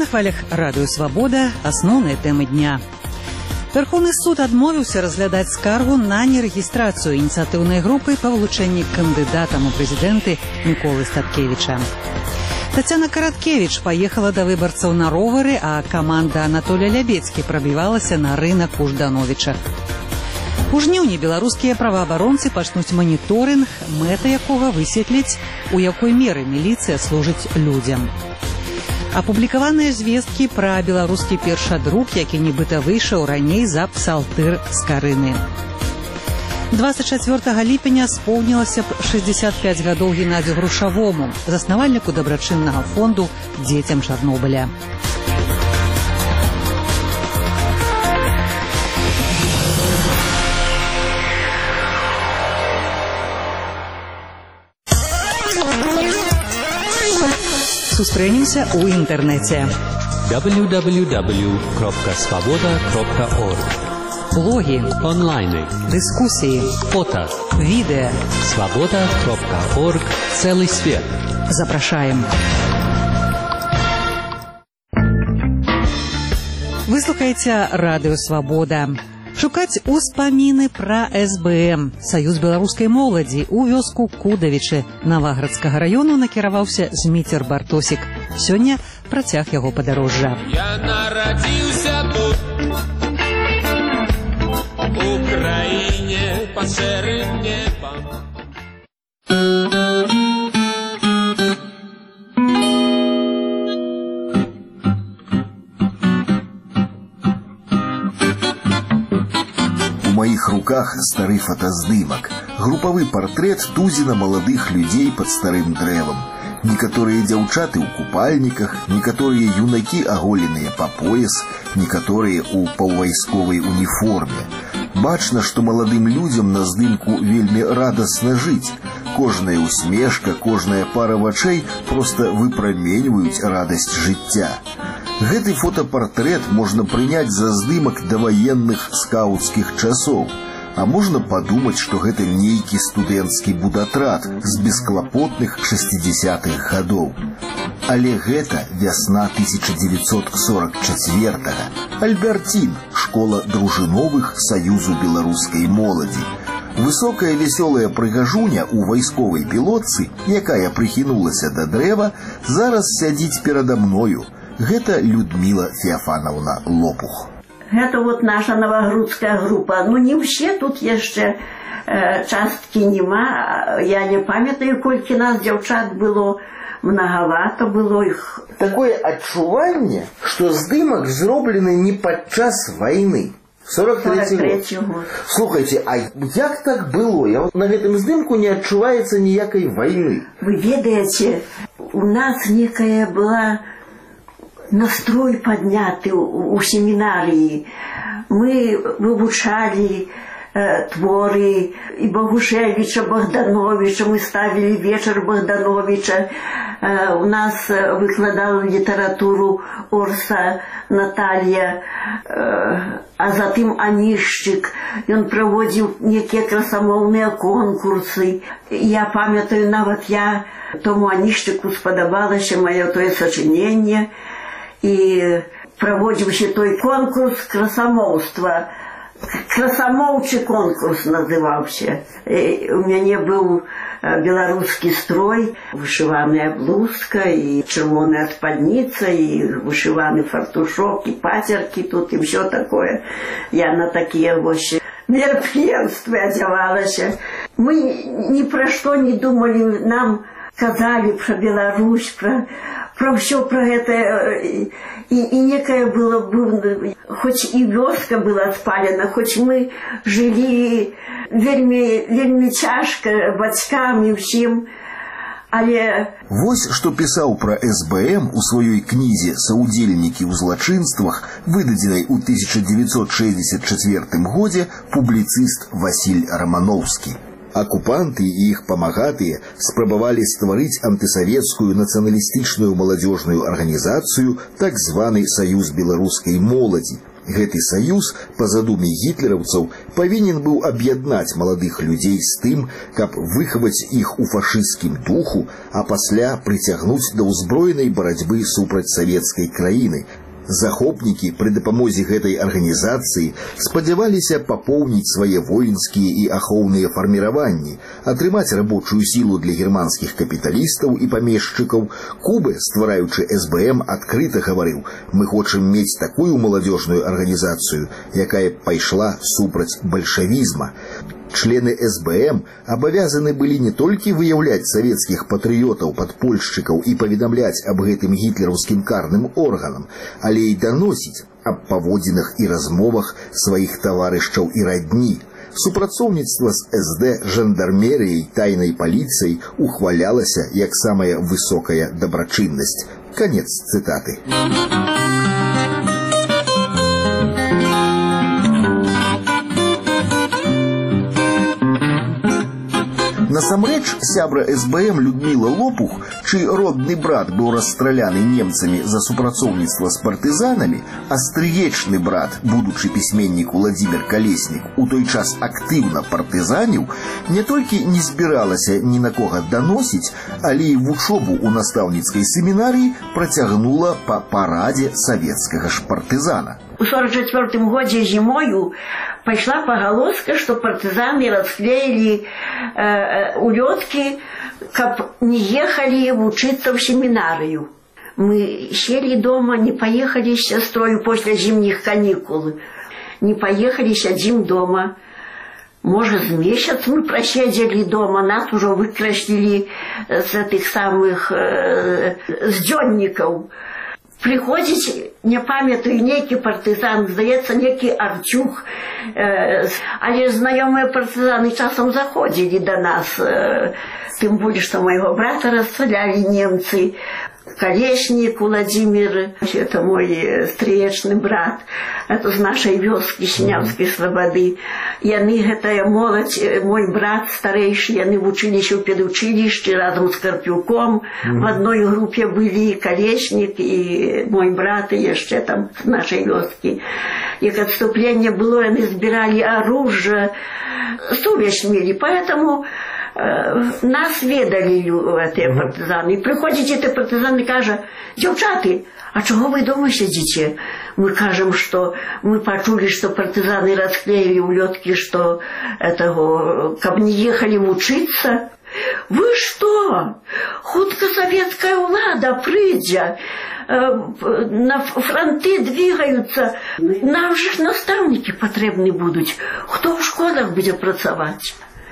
хвалях радыё «Свабода» асноўныя тэмы дня. Верховны суд адмовіўся разглядаць скаргу на нерэгістрацыю ініцыятыўнай групы па вылучэнні кандыдатам у прэзідэнты Міколы Статкевіча. Тацяна Караткевіч паехала да выбарцаў на ровары, а каманда Анатолія Лябецкі прабівалася на рынак у Ждановіча. У жніўні беларускія праваабаронцы пачнуць маніторынг, мэта якога высветліць, у якой меры міліцыя служыць людзям. Апублікаваныя звесткі пра беларускі першадрук, які нібыта выйшаў раней за псалтыр з Карыны. 24 ліпеня споўнілася б 65 гадоў Геннадзю Грушавому, заснавальніку дабрачыннага фонду дзецям Чарнобыля. Сустрэнемся ў інтэрнэце. www.svoboda.org. Блогі, онлайны, дыскусіі, фото, відэа. svoboda.org. Цэлы свет. Запрашаем. Выслухайце радыё «Свабода». Шукаць успаміны пра СБМ. Саюз беларускай моладзі у вёску Кудавічы Наваградскага раёну накіраваўся Зміцер Бартосік. Сёння працяг яго падарожжа. Я нарадзіўся тут, у краіне пад шэрым небам. В моих руках старый фотоздымок, групповый портрет тузина молодых людей под старым древом. Некоторые дзяўчаты ў купальниках, некоторые юнаки оголенные по пояс, некоторые у паўвайсковай уніформе. Бачна, что молодым людям на здымку вельмі радостно жить. Кожная усмешка, кожная пара вачэй просто выпраменьваюць радасць жыцця. Гэты фотопортрет можно прыняць за здымак даваенных скаутскіх часоў. А можно подумать, что гэта нейкі студэнцкі будатрад з бесклапотных 60-х гадоў. Але гэта вясна 1944-га. Альбертин, школа дружыновых Саюзу беларускай моладзі. Высокая весёлая прыгажуня у вайсковай пілотцы, якая прыхінулася да дрэва, зараз сядзіць перада мною. Гэта Людмила Феофановна Лопух. Это вот наша новогрудская группа. Ну, не все, тут еще частки нема. Я не памятаю, колькі нас дзяўчат было. Многовато было их. Такое адчуванне, что здымок зроблены не падчас войны. 43 год. Слухайте, а як так было? Я вот на гэтым здымку не адчуваецца ніякай войны. Вы ведаете, у нас некая была настрой подняты у семинарии. Мы вывучали творы и Богушевича, Богдановича, мы ставили вечер Богдановича. У нас выкладала литературу Орса Наталья, а затым Анішчык. Он проводил некие красамоўныя конкурсы. Я памятаю, нават я тому Анішчыку спадабалася маё тое сачыненне. И проводился той конкурс красамоўства. Красамоўчы конкурс назывался. У меня был белорусский строй, вышиваная блузка, и червоная спадница, и вышиванный фартушок, и патерки тут, и все такое. Я на такие вообще мероприятия одевалась. Мы ни про что не думали, нам сказали про Беларусь, про все про это, и некое было, хоть и вёска была спалена, хоть мы жили вельми цяжко бацькам і всім, але... Вось што пісаў пра СБМ у сваёй кнізе «Саўдзельнікі ў злачынствах», выдадзенай у 1964 годзе публіцыст Васіль Рамановскі. Оккупанты и их помогатые спробовали створить антисоветскую националистичную молодежную организацию, так званый Союз белорусской молоди. Гэты саюз, па задуме гітлераўцаў, павінен быў аб'яднаць маладых людзей з тым, каб выхаваць іх у фашысцкім духу, а пасля прыцягнуць да ўзброенай барацьбы супраць савецкай краіны. Захопнікі пры дапамозе гэтай арганізацыі спадзяваліся папоўніць свае воінскія і ахоўныя фарміраванні, атрымаць рабочую сілу для германскіх капіталістаў і памешчыкаў. Кубе, ствараючы СБМ, адкрыта гаварыў: «Мы хочам мець такую маладзёжную арганізацыю, якая пайшла супраць бальшавізма». Члены СБМ абавязаны былі не толькі выяўляць савецкіх патрыётаў, падпольшчыкаў і паведамляць аб гэтым гітлераўскім карным органам, але і даносіць аб паводзінах і размовах сваіх таварышчаў і радні. Супрацоўніцтва з СД, жандармерыяй, тайнай паліцыяй ухвалялася як самая высокая дабрачыннасць. Канец цытаты. Насамрэч, сябра СБМ Людмила Лопух, чый родны брат быў расстраляны немцамі за супрацоўніцтва з партызанамі, а стрыечны брат, будучы пісьменнік Владзімір Калеснік, у той час актыўна партызаніў, не толькі не збіралася ні на кога даносіць, але і вучобу ў настаўніцкай семінарыі працягнула па парадзе савецкага ж партызана. У 1944 годзе зімою пайшла пагалоска, што партызаны расклеілі улёткі, каб не ехалі вучыцца ў семінарыю. Мы сели дома, не поехали с сестрой после зимних каникул. Не поехали, сидим дома. Может, месяц мы просидели дома, нас уже выкрасили с этих самых с дзёнников. Приходить, не памятаю, некий партизан, здаецца, некий Артюх, але знакомые партизаны часом заходили до нас, тем более, что моего брата расстреляли немцы. Колесник Владимир, это мой стрыечны брат, это з нашей вёски Сінявскай Слободы. Яны, гэтая моладзь, мой брат старейший, яны вучыліся ў педучилище разом с Карпюком. В одной группе были Колесник и мой брат, и еще там с нашей вёски. И к отступлению было, яны збирали оружие, сувязь мели, поэтому нас ведали эти партизаны. И приходят эти партизаны и кажут: «Девчаты, а чего вы дома сидите?» Мы кажем, что мы почули, что партизаны расклеили улетки, что этого, как не ехали учиться. Вы что? Хутко советская влада придя, на фронты двигаются. Нам же наставники потребны будут. Кто в школах будет працавать?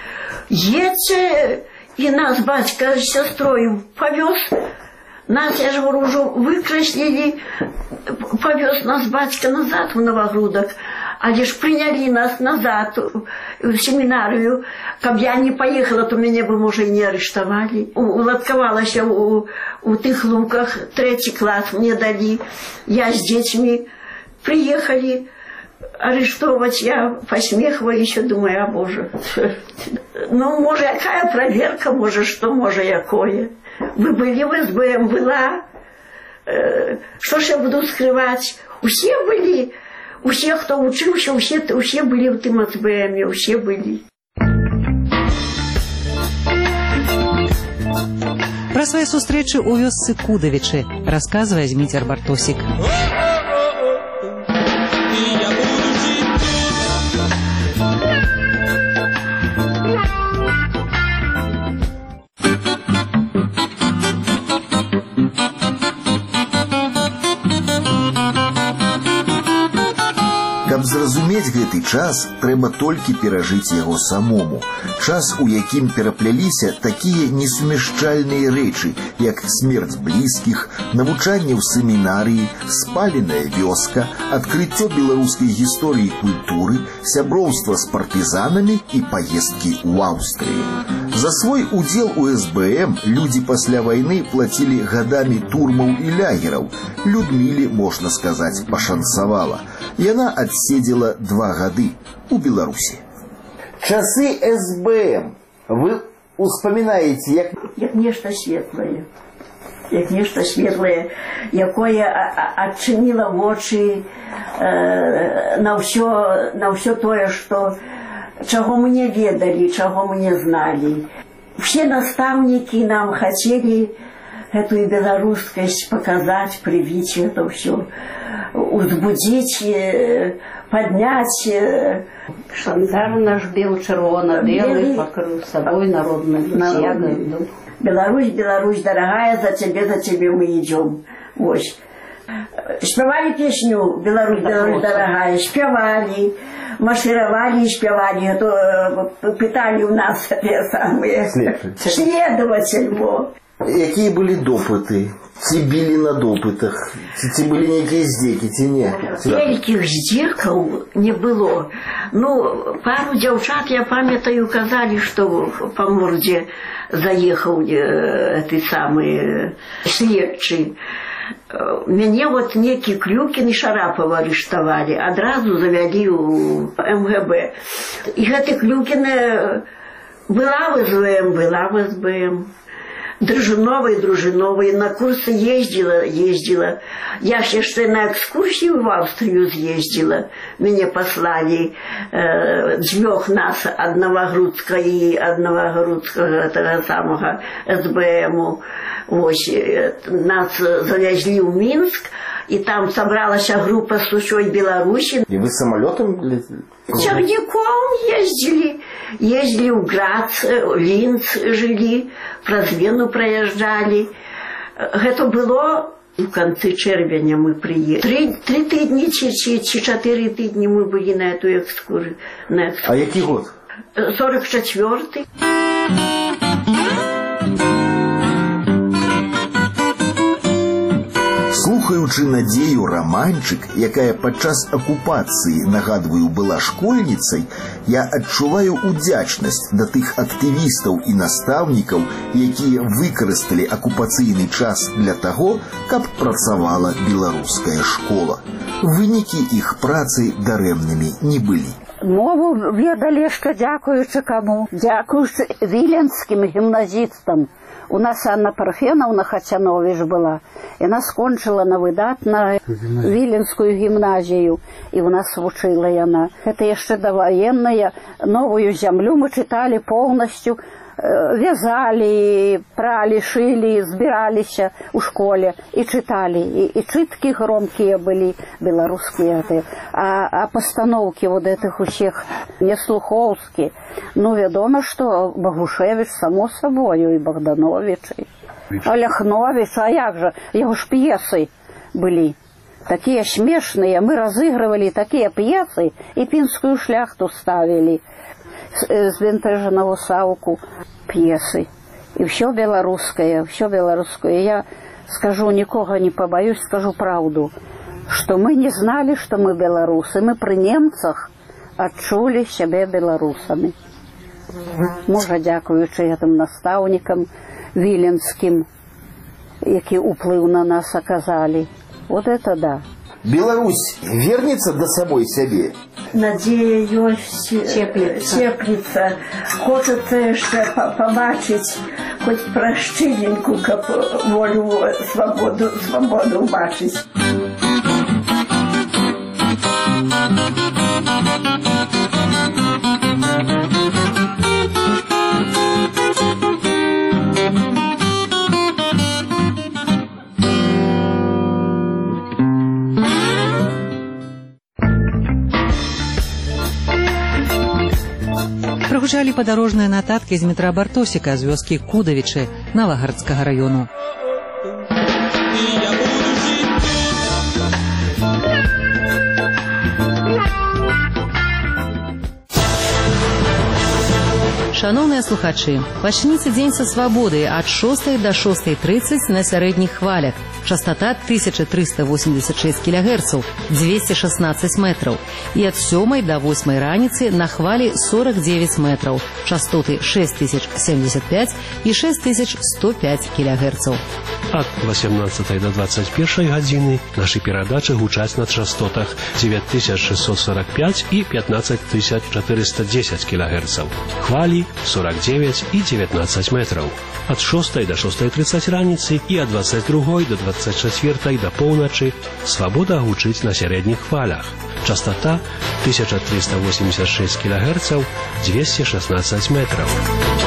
Едьте, и нас батька с сестрой повез. Нас, я же говорю, уже выкрасили, повез нас батька назад в Новогрудок. А лишь приняли нас назад в семинарию. Как я не поехала, то меня бы, может, и не арестовали. Уладковалась я у тых луках, 3 класс мне дали. Я с детьми приехали. Арестовать я посмехиваю, еще думаю: о боже. Ну, может, какая проверка, может, что, может, якое. Вы были в СБМ, была. Что ж я буду скрывать? Все были, у всех, кто учился, все были в этом СБМ, все были. Про свае сустрэчы ў вёсцы Кудавічы расказвае Зміцер Бартосік. Каб зразумець гэты час, трэба толькі перажыць яго самому. Час, у якім перапляліся такія несумяшчальныя рэчы, як смерць блізкіх, навучанне ў семінарыі, спаленая вёска, адкрыццё беларускай гісторыі і культуры, сяброўства з партызанамі і паездкі ў Аўстрыю. За свой удзел у СБМ людзі пасля вайны плацілі гадамі турмаў і лягераў. Людміле, можна сказаць, пашанцавала. Яна адседзела 2 гады у Беларусі. Часы СБМ вы успамінаеце як нешта светлае. Як нешта светлае, якое адчыніла вочы на ўсё тое, чаго мы не ведалі, чаго мы не зналі. Все настаўнікі нам хацелі эту беларускасць паказаць, прывіць это ўсё, узбудзіць, падняць. Шандар наш бел-чырвона-белы пакрыў сабой народную ягоду. Беларусь, Беларусь, дорогая, за тебе мы идем. Вось. Спевали песню «Беларусь, Беларусь, дорогая», спевали, маршировали и спевали. А то пытали у нас те самые следователь. Какие были допыты? Ці били на допытах? Ці были некие здеки, ці не? Великих здеков не было. Ну, пару девчат, я памятаю, казали, что по морде заехал эти самые следчий. Мяне вот некий Клюкин и Шарапова арестовали, одразу завели у МГБ. И эти Клюкины была в СБМ. Дружиновой, на курсы ездила. Я ж еще на экскурсию в Австрию съездила. Меня послали двух нас, одного Грудского того самого СБМу. Нас завезли в Минск, и там собралась группа с усей Беларуси. И вы самолетом летели? Черняком ездили в Грац, Линц жили, праз Вену проезжали. Это было в конце червня мы приехали. 3 тижні чи 4 тижні мы были на эту экскурсию. А який год? 44-й. Слухаючы Надзею Раманчык, якая падчас акупацыі, нагадваю, была школьніцай, я адчуваю удзячнасць да тых актывістаў і настаўнікаў, якія выкарысталі акупацыйны час для таго, каб працавала беларуская школа. Вынікі іх працы дарэмнымі не былі. Мову ведалі яшчэ дзякуючы каму? Дзякуючы віленскім гімназістам. У нас Анна Парфеновна Хацянович была. Яна скончыла на выдатна Віленскую гімназію. І у нас вучыла яна. Это яшчэ даваенная. Новую зямлю мы чыталі поўнасцю. Вязали, прали, шили, збиралися у школе и читали. И читки громкие были белорусские. А постановки вот этих у всех не слуховские. Ну, ведомо, что Богушевич, само собой, и Богданович, и Оляхнович, а як же, его ж пьесы были. Такие смешные, мы разыгрывали такие пьесы, и Пинскую шляхту ставили. С Бентежного Сауку пьесы. И все белорусское, все белорусское. Я скажу, никого не побоюсь, скажу правду, что мы не знали, что мы белорусы. Мы при немцах отчули себя белорусами. Може, дякуючи этим наставникам віленським, які уплив на нас оказали. Вот это да. Беларусь вернется до самой себе? Надея ёсць, теплится. Хочется еще побачить хоть прашчыненьку, каб волю, свободу убачить. Прагучалі падарожныя нататкі з метра Бартосіка з вёскі Кудавічы Наваградскага раёну. Шановныя слухачы, пачніце дзень са свабоды ад 6 до 6:30 на сярэдніх хвалях. Частота 1386 кГц, 216 метров. И от 7 до 8 раницы на хвали 49 метров. Частоты 6075 и 6105 кГц. От 18 до 21 годины наши передачи гучаць на частотах 9645 и 15410 кГц. Хвали 49 i 19 metrów. Od 6 do 6:30 ranicy i od 22 do 24 do północy swoboda huczyć na średnich falach. Частота 1386 кГц, 216 метров.